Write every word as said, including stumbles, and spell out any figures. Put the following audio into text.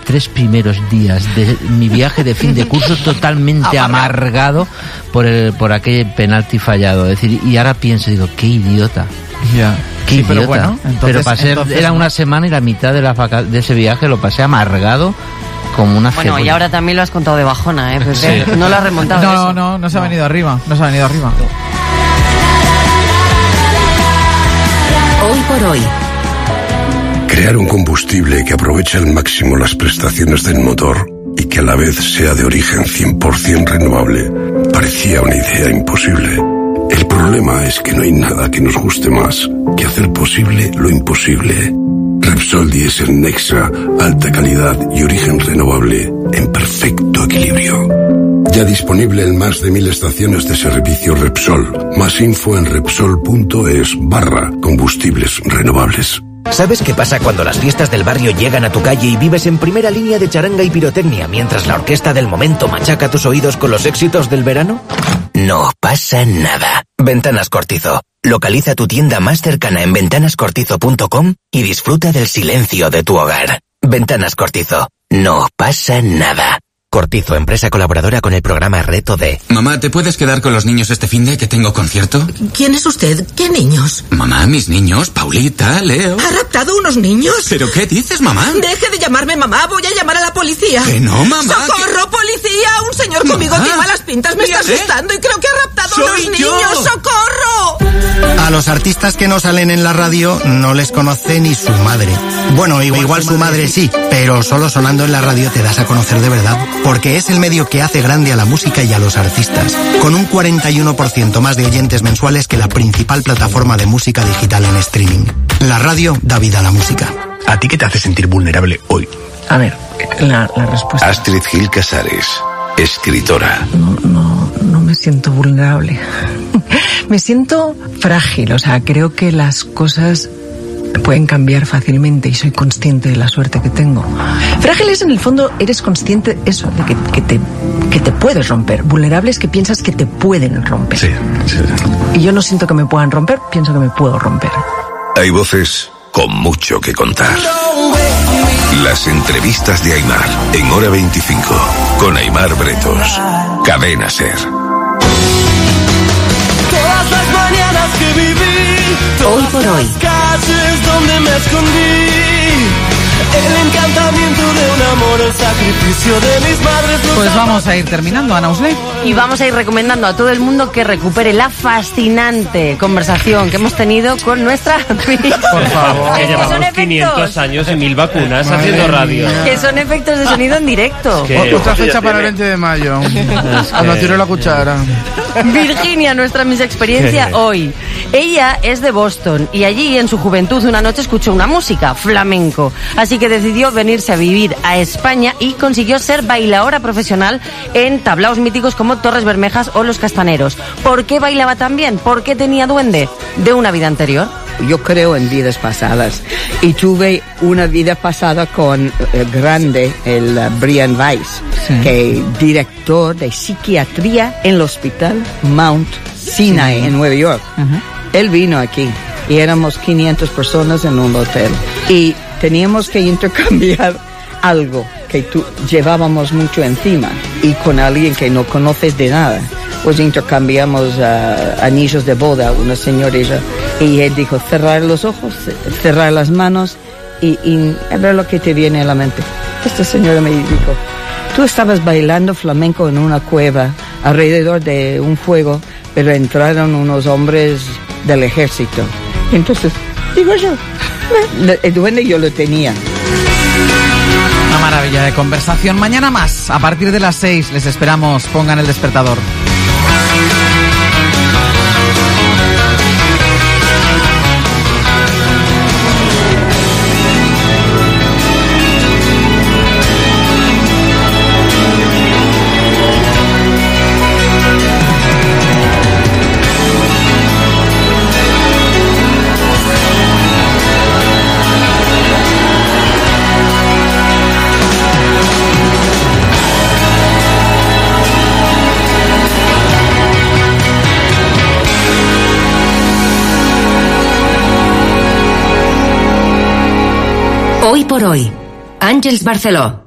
tres primeros días de mi viaje de fin de curso totalmente amargado por el por aquel penalti fallado. Es decir, y ahora pienso, digo, qué idiota. Ya. Qué sí, idiota. Pero, bueno, entonces, pero pasé, entonces, era una semana y la mitad de, la vaca, de ese viaje lo pasé amargado como una Bueno, cebolla. y ahora también lo has contado de bajona, ¿eh? Pues, Sí. ¿eh? No lo has remontado. No, eso. no, no se ha venido arriba. No se ha venido arriba. Hoy por hoy. Crear un combustible que aproveche al máximo las prestaciones del motor y que a la vez sea de origen cien por ciento renovable parecía una idea imposible. El problema es que no hay nada que nos guste más que hacer posible lo imposible. Repsol Diesel Nexa, alta calidad y origen renovable en perfecto equilibrio. Ya disponible en más de mil estaciones de servicio Repsol. Más info en Repsol.es barra combustibles renovables. ¿Sabes qué pasa cuando las fiestas del barrio llegan a tu calle y vives en primera línea de charanga y pirotecnia mientras la orquesta del momento machaca tus oídos con los éxitos del verano? No pasa nada. Ventanas Cortizo. Localiza tu tienda más cercana en ventanas cortizo punto com y disfruta del silencio de tu hogar. Ventanas Cortizo. No pasa nada. Cortizo, empresa colaboradora con el programa Reto D. Mamá, ¿te puedes quedar con los niños este finde que tengo concierto? ¿Quién es usted? ¿Qué niños? Mamá, mis niños, Paulita, Leo. ¿Ha raptado unos niños? ¿Pero qué dices, mamá? Deje de llamarme mamá, voy a llamar a la policía. Que no, mamá. ¡Socorro, que... policía! Un señor mamá. conmigo que malas pintas me está Mírate. asustando y creo que ha raptado a Soy unos yo. niños. ¡Socorro! A los artistas que no salen en la radio no les conoce ni su madre. Bueno, igual, igual su madre sí, pero solo sonando en la radio te das a conocer de verdad, porque es el medio que hace grande a la música y a los artistas, con un cuarenta y uno por ciento más de oyentes mensuales que la principal plataforma de música digital en streaming. La radio da vida a la música. ¿A ti qué te hace sentir vulnerable hoy? A ver, la, la respuesta... Astrid Gil Casares, escritora. No, no, no me siento vulnerable. Me siento frágil, o sea, creo que las cosas pueden cambiar fácilmente y soy consciente de la suerte que tengo. Frágil es, en el fondo, eres consciente de eso, de que, que, te, que te puedes romper. Vulnerable es que piensas que te pueden romper. Sí, sí. Y yo no siento que me puedan romper, pienso que me puedo romper. Hay voces con mucho que contar. Las entrevistas de Aimar en Hora veinticinco con Aimar Bretos. Cadena SER. Todas las mañanas que viví, Hoy por hoy. calles donde me escondí, el encantamiento de un amor, el sacrificio de mis madres. Pues vamos a ir terminando, Ana Usley. Y vamos a ir recomendando a todo el mundo que recupere la fascinante conversación que hemos tenido con nuestra actriz. Por favor. Que llevamos quinientos años y mil vacunas haciendo radio. Que son efectos de sonido en directo. Que- Otra fecha para el veinte de mayo. Cuando tiro la cuchara. Virginia, nuestra Miss Experiencia hoy. Ella es de Boston y allí en su juventud una noche escuchó una música, flamenco. Así que decidió venirse a vivir a España y consiguió ser bailadora profesional en tablaos míticos como Torres Bermejas o Los Castaneros. ¿Por qué bailaba tan bien? ¿Por qué tenía duende? ¿De una vida anterior? Yo creo en vidas pasadas y tuve una vida pasada con el grande, el uh, Brian Weiss, Sí. que es director de psiquiatría en el hospital Mount Sinai Sí. en Nueva York. Ajá. Él vino aquí y éramos quinientas personas en un hotel y teníamos que intercambiar algo que tú, llevábamos mucho encima y con alguien que no conoces de nada. Pues intercambiamos uh, anillos de boda, una señorita, y él dijo cerrar los ojos, cerrar las manos y, y a ver lo que te viene a la mente. Esta señora me dijo, tú estabas bailando flamenco en una cueva alrededor de un fuego, pero entraron unos hombres del ejército. Entonces, digo yo, el duende yo lo tenía. Una maravilla de conversación. Mañana más, a partir de las seis, les esperamos. Pongan el despertador. Hoy por hoy. Àngels Barceló.